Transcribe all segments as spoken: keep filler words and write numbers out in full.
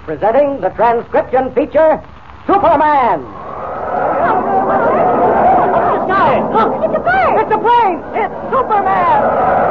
presenting the transcription feature, Superman. The sky! Look! It's a bird! It's a plane! It's Superman!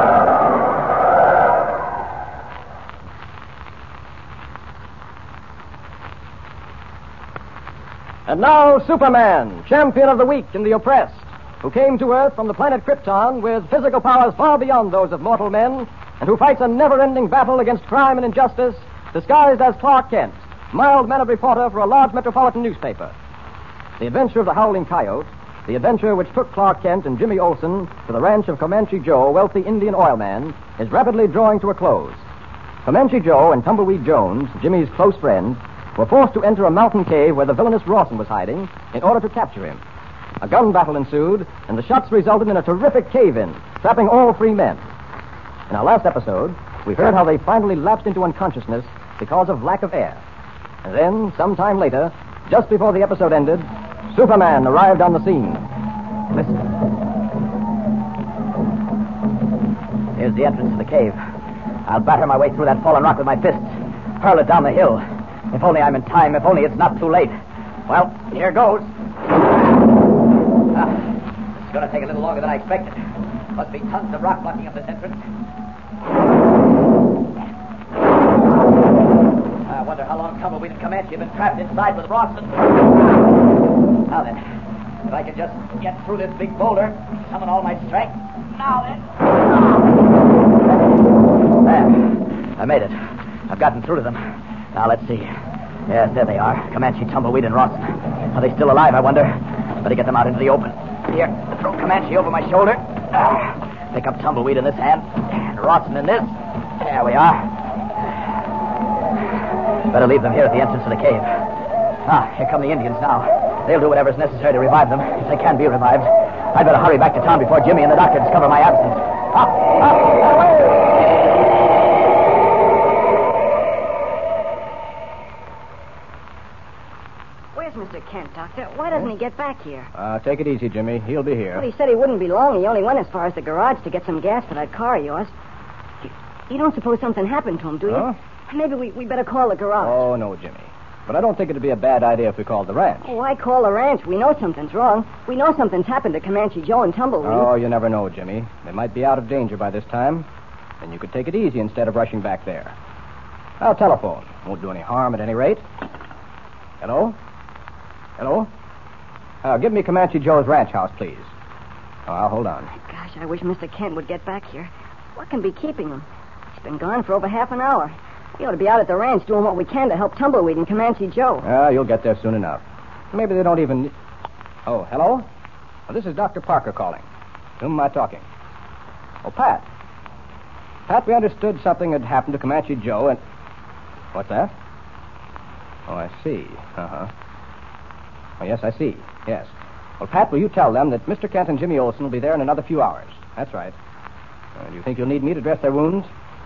And now, Superman, champion of the weak and the oppressed, who came to Earth from the planet Krypton with physical powers far beyond those of mortal men, and who fights a never-ending battle against crime and injustice, disguised as Clark Kent, mild-mannered reporter for a large metropolitan newspaper. The adventure of the Howling Coyote, the adventure which took Clark Kent and Jimmy Olsen to the ranch of Comanche Joe, a wealthy Indian oil man, is rapidly drawing to a close. Comanche Joe and Tumbleweed Jones, Jimmy's close friend, were forced to enter a mountain cave where the villainous Rawson was hiding in order to capture him. A gun battle ensued, and the shots resulted in a terrific cave-in, trapping all three men. In our last episode, we heard how they finally lapsed into unconsciousness because of lack of air. And then, sometime later, just before the episode ended, Superman arrived on the scene. Listen. Here's the entrance to the cave. I'll batter my way through that fallen rock with my fists, hurl it down the hill. If only I'm in time, if only it's not too late. Well, here goes. Ah, it's going to take a little longer than I expected. Must be tons of rock blocking up this entrance. I wonder how long Tumbleweed and Comanche have been trapped inside with Rawson. Now then, if I can just get through this big boulder, summon all my strength. Now then. There. I made it. I've gotten through to them. Now, let's see. Yes, there they are. Comanche, Tumbleweed, and Rawson. Are they still alive, I wonder? Better get them out into the open. Here, throw Comanche over my shoulder. Ah, pick up Tumbleweed in this hand. And Rawson in this. There we are. Better leave them here at the entrance to the cave. Ah, here come the Indians now. They'll do whatever's necessary to revive them, if they can be revived. I'd better hurry back to town before Jimmy and the doctor discover my absence. Up, up, away! Mister Kent, Doctor. Why doesn't he get back here? Uh, take it easy, Jimmy. He'll be here. Well, he said he wouldn't be long. He only went as far as the garage to get some gas for that car of yours. You, you don't suppose something happened to him, do you? Huh? Maybe we, we better call the garage. Oh, no, Jimmy. But I don't think it'd be a bad idea if we called the ranch. Oh, why call the ranch? We know something's wrong. We know something's happened to Comanche Joe and Tumbleweed. Oh, you never know, Jimmy. They might be out of danger by this time. Then you could take it easy instead of rushing back there. I'll telephone. Won't do any harm at any rate. Hello? Hello? Uh, give me Comanche Joe's ranch house, please. Oh, I'll hold on. Gosh, I wish Mister Kent would get back here. What can be keeping him? He's been gone for over half an hour. We ought to be out at the ranch doing what we can to help Tumbleweed and Comanche Joe. Uh, you'll get there soon enough. Maybe they don't even... Oh, hello? Well, this is Doctor Parker calling. To whom am I talking? Oh, Pat. Pat, we understood something had happened to Comanche Joe and... What's that? Oh, I see. Uh-huh. Oh, yes, I see. Yes. Well, Pat, will you tell them that Mister Kent and Jimmy Olsen will be there in another few hours? That's right. Uh, do you think you'll need me to dress their wounds?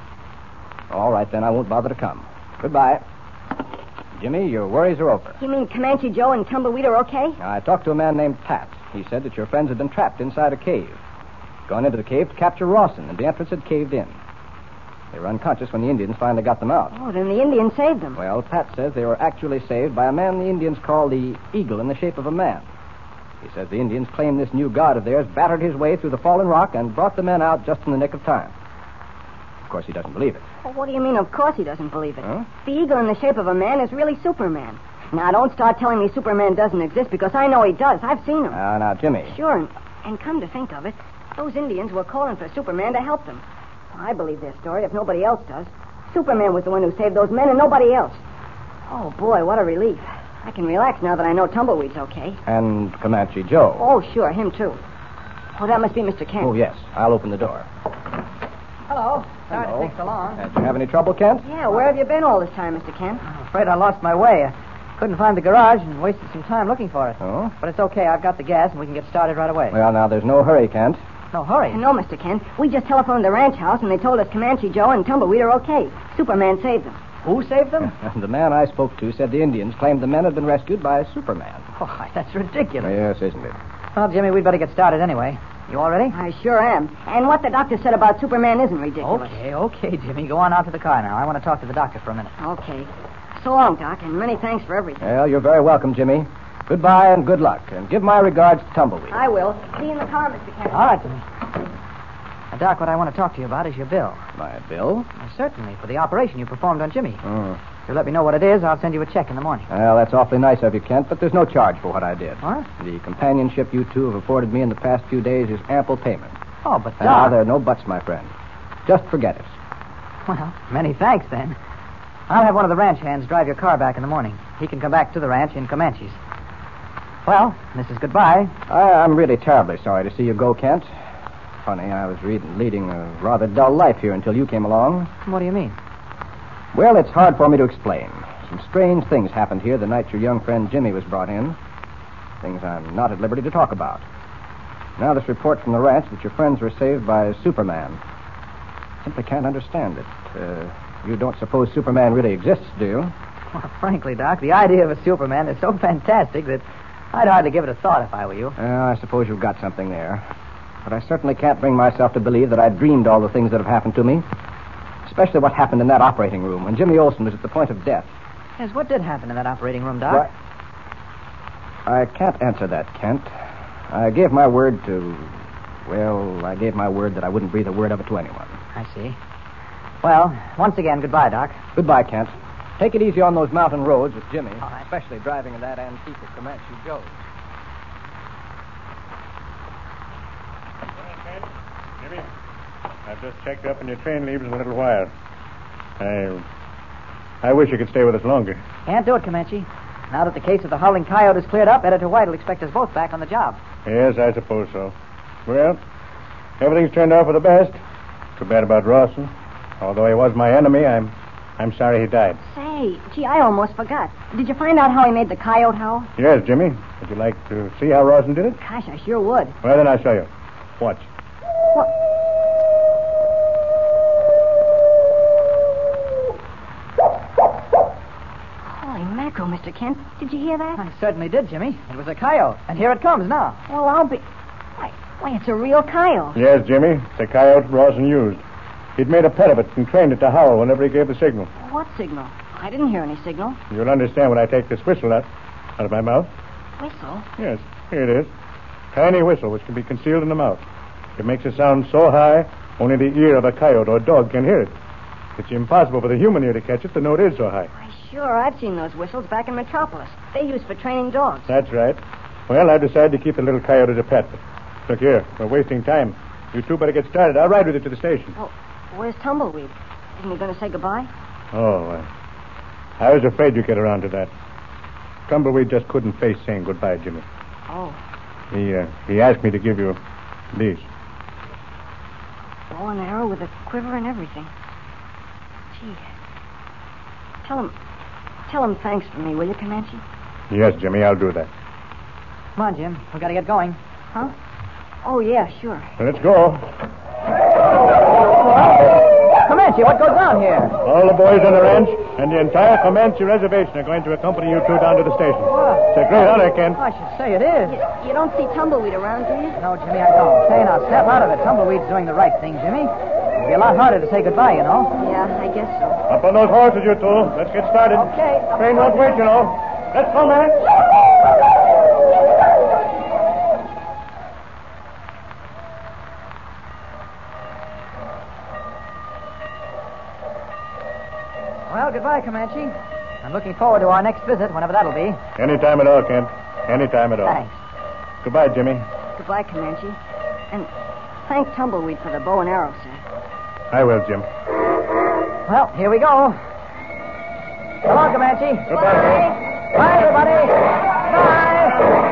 All right, then. I won't bother to come. Goodbye. Jimmy, your worries are over. You mean Comanche Joe and Tumbleweed are okay? I talked to a man named Pat. He said that your friends had been trapped inside a cave. Gone into the cave to capture Rawson, and the entrance had caved in. They were unconscious when the Indians finally got them out. Oh, then the Indians saved them. Well, Pat says they were actually saved by a man the Indians call the Eagle in the shape of a man. He says the Indians claimed this new god of theirs battered his way through the fallen rock and brought the men out just in the nick of time. Of course, he doesn't believe it. Well, what do you mean, of course he doesn't believe it? Huh? The Eagle in the shape of a man is really Superman. Now, don't start telling me Superman doesn't exist, because I know he does. I've seen him. Now, now, Jimmy. Sure, and, and come to think of it, those Indians were calling for Superman to help them. I believe their story if nobody else does. Superman was the one who saved those men and nobody else. Oh, boy, what a relief. I can relax now that I know Tumbleweed's okay. And Comanche Joe. Oh, sure, him too. Oh, that must be Mister Kent. Oh, yes. I'll open the door. Hello. Sorry Hello. to take so long. Uh, did you have any trouble, Kent? Yeah, where have you been all this time, Mister Kent? I'm afraid I lost my way. I couldn't find the garage and wasted some time looking for it. Oh? But it's okay. I've got the gas and we can get started right away. Well, now, there's no hurry, Kent. No hurry. No, Mister Kent. We just telephoned the ranch house and they told us Comanche Joe and Tumbleweed are okay. Superman saved them. Who saved them? The man I spoke to said the Indians claimed the men had been rescued by Superman. Oh, that's ridiculous. Yes, isn't it? Well, Jimmy, we'd better get started anyway. You all ready? I sure am. And what the doctor said about Superman isn't ridiculous. Okay, okay, Jimmy. Go on out to the car now. I want to talk to the doctor for a minute. Okay. So long, Doc, and many thanks for everything. Well, you're very welcome, Jimmy. Goodbye and good luck. And give my regards to Tumbleweed. I will. See you in the car, Mister Kent. All right, Jimmy. Now, Doc, what I want to talk to you about is your bill. My bill? Well, certainly, for the operation you performed on Jimmy. Mm. If you let me know what it is, I'll send you a check in the morning. Well, that's awfully nice of you, Kent, but there's no charge for what I did. What? The companionship you two have afforded me in the past few days is ample payment. Oh, but Doc... Ah, there are no buts, my friend. Just forget it. Well, many thanks, then. I'll have one of the ranch hands drive your car back in the morning. He can come back to the ranch in Comanches. Well, this is goodbye. I, I'm really terribly sorry to see you go, Kent. Funny, I was reading, leading a rather dull life here until you came along. What do you mean? Well, it's hard for me to explain. Some strange things happened here the night your young friend Jimmy was brought in. Things I'm not at liberty to talk about. Now this report from the ranch that your friends were saved by Superman. Simply can't understand it. Uh, you don't suppose Superman really exists, do you? Well, frankly, Doc, the idea of a Superman is so fantastic that I'd hardly give it a thought if I were you. Well, I suppose you've got something there. But I certainly can't bring myself to believe that I dreamed all the things that have happened to me. Especially what happened in that operating room when Jimmy Olsen was at the point of death. Yes, what did happen in that operating room, Doc? What? I can't answer that, Kent. I gave my word to... Well, I gave my word that I wouldn't breathe a word of it to anyone. I see. Well, once again, goodbye, Doc. Goodbye, Kent. Take it easy on those mountain roads with Jimmy, All right. especially driving in that antique of Comanche Joe's. Jimmy, I've just checked up and your train leaves in a little while. I... I wish you could stay with us longer. Can't do it, Comanche. Now that the case of the howling coyote is cleared up, Editor White will expect us both back on the job. Yes, I suppose so. Well, everything's turned out for the best. Too bad about Rawson. Although he was my enemy, I'm I'm sorry he died. Say, gee, I almost forgot. Did you find out how he made the coyote howl? Yes, Jimmy. Would you like to see how Rawson did it? Gosh, I sure would. Well, then I'll show you. Watch. What? Holy mackerel, Mister Kent. Did you hear that? I certainly did, Jimmy. It was a coyote, and here it comes now. Well, I'll be... Why, why it's a real coyote. Yes, Jimmy. The coyote Rawson used. He'd made a pet of it and trained it to howl whenever he gave the signal. What signal? I didn't hear any signal. You'll understand when I take this whistle out, out of my mouth. Whistle? Yes, here it is. Tiny whistle which can be concealed in the mouth. It makes a sound so high, only the ear of a coyote or dog can hear it. It's impossible for the human ear to catch it, the note is so high. Why, sure, I've seen those whistles back in Metropolis. They used for training dogs. That's right. Well, I've decided to keep the little coyote as a pet. Look here, we're wasting time. You two better get started. I'll ride with you to the station. Oh, where's Tumbleweed? Isn't he going to say goodbye? Oh, uh, I was afraid you'd get around to that. Tumbleweed just couldn't face saying goodbye, Jimmy. Oh, He, uh, he asked me to give you these. bow and arrow with a quiver and everything. Gee. Tell him, tell him thanks for me, will you, Comanche? Yes, Jimmy, I'll do that. Come on, Jim. We've got to get going. Huh? Oh, yeah, sure. So let's go. Comanche, what goes on here? All the boys on the ranch and the entire Comanche reservation are going to accompany you two down to the station. What? It's a great honor, Kent. I should say it is. You, you don't see Tumbleweed around, do you? No, Jimmy, I don't. Say, now, snap out of it. Tumbleweed's doing the right thing, Jimmy. It'd be a lot harder to say goodbye, you know. Yeah, I guess so. Up on those horses, you two. Let's get started. Okay. Train won't wait, you know. Let's go, man. Well, goodbye, Comanche. I'm looking forward to our next visit, whenever that'll be. Anytime at all, Kent. Anytime at all. Thanks. Goodbye, Jimmy. Goodbye, Comanche. And thank Tumbleweed for the bow and arrow, sir. I will, Jim. Well, here we go. Come on, Comanche. Goodbye. Bye, everybody. Bye.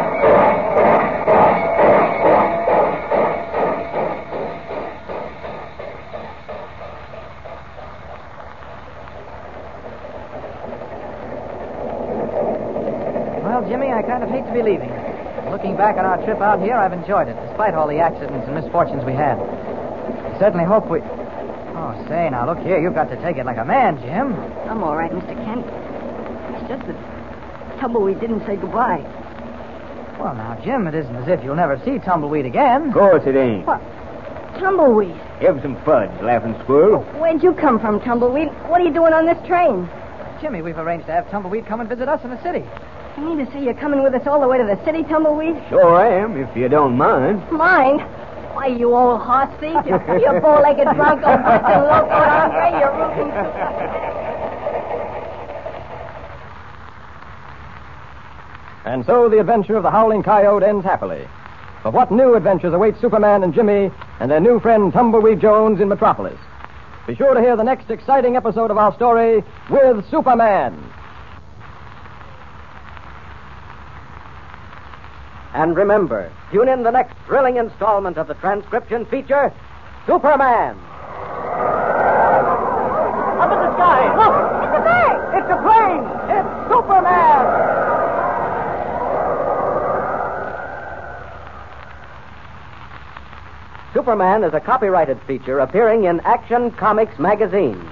Well, Jimmy, I kind of hate to be leaving. Looking back on our trip out here, I've enjoyed it, despite all the accidents and misfortunes we had. I certainly hope we... Oh, say, now, look here. You've got to take it like a man, Jim. I'm all right, Mister Kent. It's just that Tumbleweed didn't say goodbye. Well, now, Jim, it isn't as if you'll never see Tumbleweed again. Of course it ain't. What? Tumbleweed? Have some fudge, laughing squirrel. Where'd you come from, Tumbleweed? What are you doing on this train? Jimmy, we've arranged to have Tumbleweed come and visit us in the city. You mean to say you're coming with us all the way to the city, Tumbleweed? Sure am, if you don't mind. Mine? Why, you old horse thief. You, you bow-legged bronco busting loco hombre. You're rooting. And so the adventure of the Howling Coyote ends happily. But what new adventures await Superman and Jimmy and their new friend Tumbleweed Jones in Metropolis? Be sure to hear the next exciting episode of our story with Superman. And remember, tune in the next thrilling installment of the transcription feature, Superman. Up in the sky, look! It's a bird! It's a plane! It's Superman! Superman is a copyrighted feature appearing in Action Comics magazine.